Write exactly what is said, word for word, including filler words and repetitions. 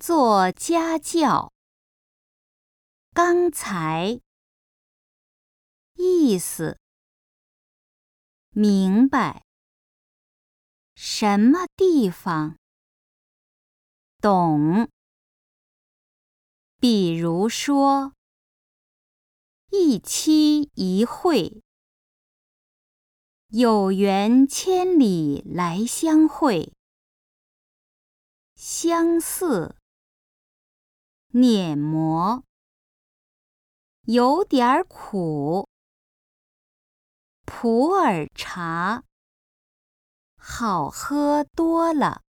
做家教。刚才，意思，明白，什么地方，懂。比如说，一期一会，有缘千里来相会。相似，碾磨，有点儿苦。普洱茶，好喝多了。